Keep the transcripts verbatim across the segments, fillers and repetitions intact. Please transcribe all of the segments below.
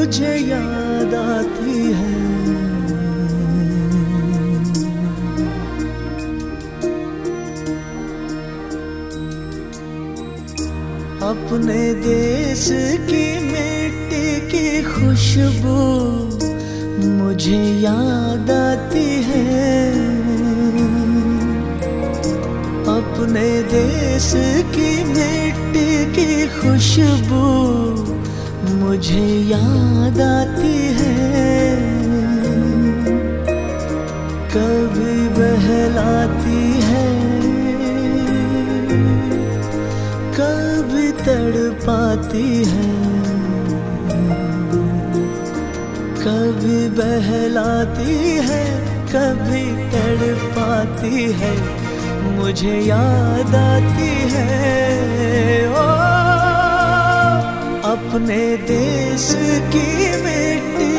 मुझे याद आती है। अपने देश की मिट्टी की खुशबू मुझे याद आती है। अपने देश की मिट्टी की खुशबू मुझे याद आती है। कभी बहलाती है, कभी तड़पाती है। कभी बहलाती है, कभी तड़पाती है, मुझे याद आती है। ओ अपने देश की मिट्टी,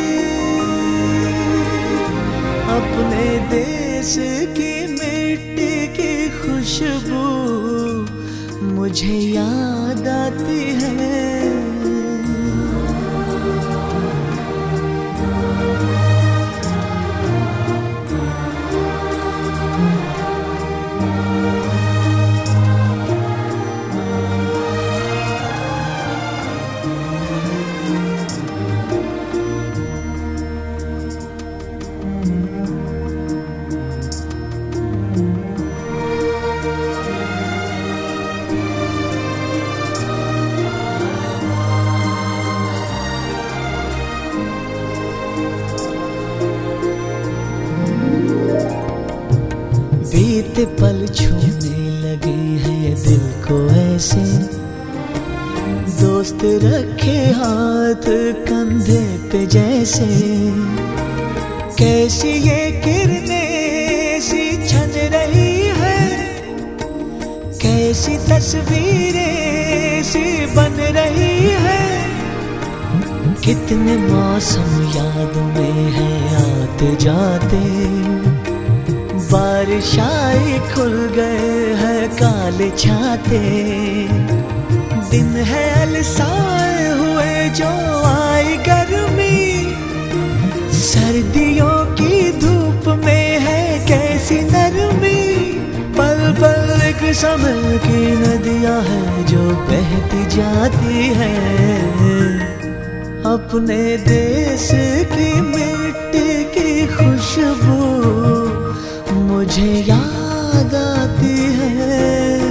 अपने देश की मिट्टी की खुशबू मुझे याद आती है। बीते पल छूने लगे हैं दिल को ऐसे, दोस्त रखे हाथ कंधे पे जैसे। कैसी ये किरणें सी छन रही है, कैसी तस्वीरें सी बन रही है। कितने मौसम याद में है आते जाते, बारिश आई खुल गए हैं काले छाते। दिन है अलसाए हुए जो आई गर्मी, सर्दियों की धूप में है कैसी नरमी। पल पल एक समय की नदियां हैं जो बहती जाती है। अपने देश की मिट्टी की खुशबू मुझे याद आती है।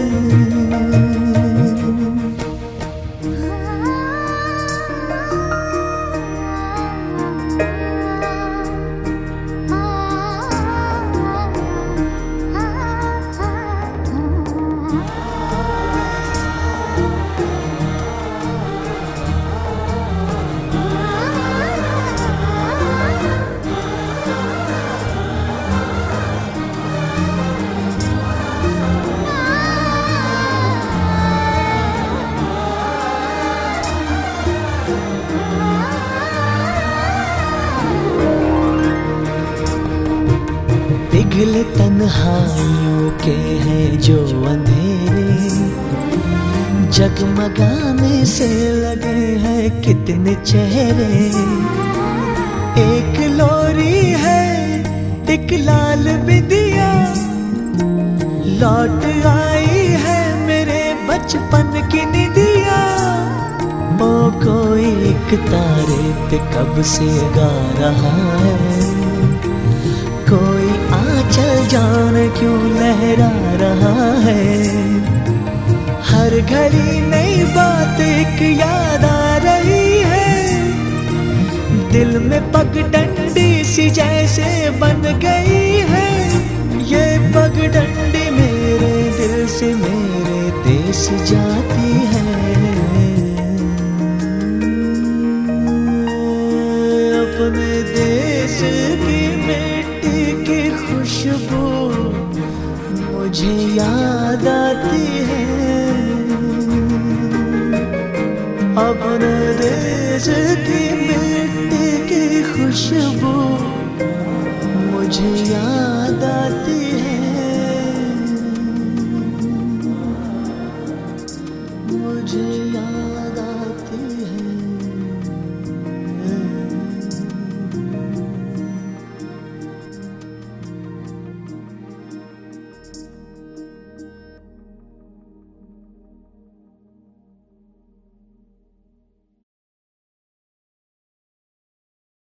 पिघले तन्हाइयों के हैं जो अंधेरे, जगमगाने से लगे हैं कितने चेहरे। एक लोरी है एक लाल बिंदिया, लौट आई है मेरे बचपन की निदिया। ओ कोई एक तारे पे कब से गा रहा है, कोई आंचल जाने क्यों लहरा रहा है। हर घड़ी नई बात एक याद आ रही है, दिल में पगडंडी सी जैसे बन गई है। ये पगडंडी मेरे दिल से मेरे देश जाती है। अपने देश की मिट्टी की खुशबू मुझे याद आती है। अपने देश की मिट्टी की खुशबू मुझे याद आती